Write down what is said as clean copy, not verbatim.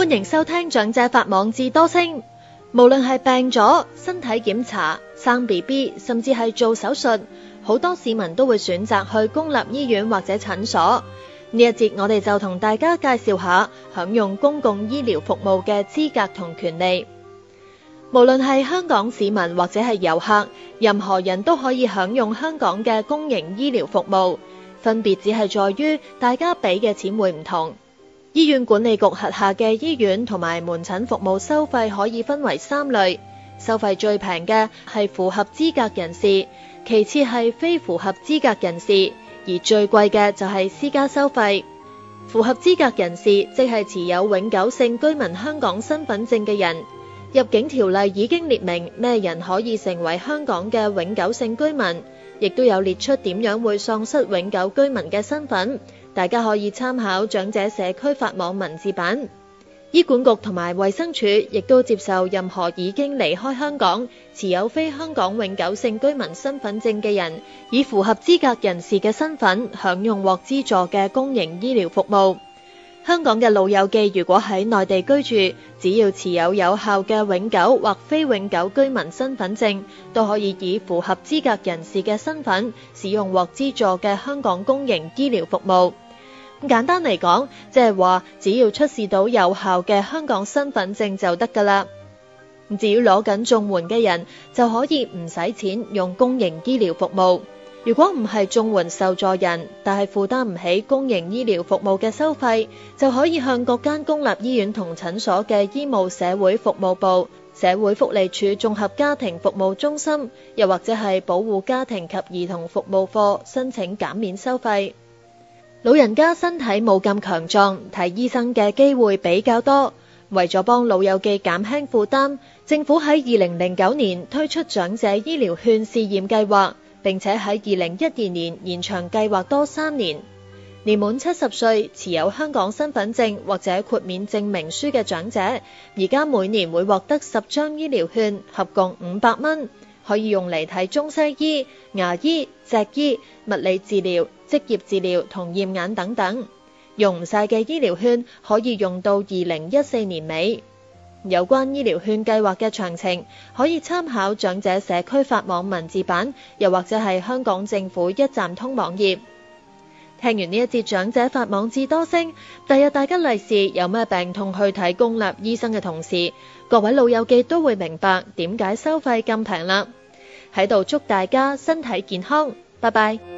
歡迎收聽長者法網智多星。無論係病咗、身體檢查、生 BB， 甚至係做手術，好多市民都會選擇去公立醫院或者診所。呢一節我哋就同大家介紹下享用公共醫療服務嘅資格同權利。無論係香港市民或者係遊客，任何人都可以享用香港嘅公營醫療服務，分別只係在於大家俾嘅錢會唔同。醫院管理局轄下嘅醫院同埋門診服務收費可以分為3類，收費最平嘅係符合資格人士，其次係非符合資格人士，而最貴嘅就係私家收費。符合資格人士即係持有永久性居民香港身份證嘅人。入境條例已經列明咩人可以成為香港嘅永久性居民，亦都有列出點樣會喪失永久居民嘅身份。大家可以參考長者社區法網文字版。醫管局同埋衛生署亦都接受任何已經離開香港、持有非香港永久性居民身份證嘅人，以符合資格人士嘅身份享用獲資助嘅公營醫療服務。香港嘅老友記如果喺內地居住，只要持有有效嘅永久或非永久居民身份證，都可以以符合資格人士嘅身份使用獲資助嘅香港公營醫療服務。簡單嚟講，即係話只要出示到有效嘅香港身份證就得㗎啦。至於攞緊綜援嘅人，就可以唔使錢用公營醫療服務。如果唔係綜援受助人，但係負擔唔起公營醫療服務嘅收費，就可以向各間公立醫院同診所嘅醫務社會服務部、社會福利署綜合家庭服務中心，又或者係保護家庭及兒童服務課申請減免收費。老人家身體冇咁強壯，睇醫生嘅機會比較多。為咗幫老友記減輕負擔，政府喺2009年推出長者醫療券試驗計劃，並且喺2012年延長計劃多3年。年滿70歲、持有香港身份證或者豁免證明書嘅長者，而家每年會獲得10張醫療券，合共500蚊，可以用嚟睇中西醫、牙醫、脊醫、物理治療、職業治療同驗眼等等。用唔晒嘅醫療券可以用到2014年尾。有關醫療券計劃嘅詳情，可以參考長者社區法網文字版，又或者係香港政府一站通網頁。聽完呢一節長者法網智多星，第日大家利是有咩病痛去睇公立醫生嘅同時，各位老友記都會明白點解收費咁平啦。喺度祝大家身體健康，拜拜。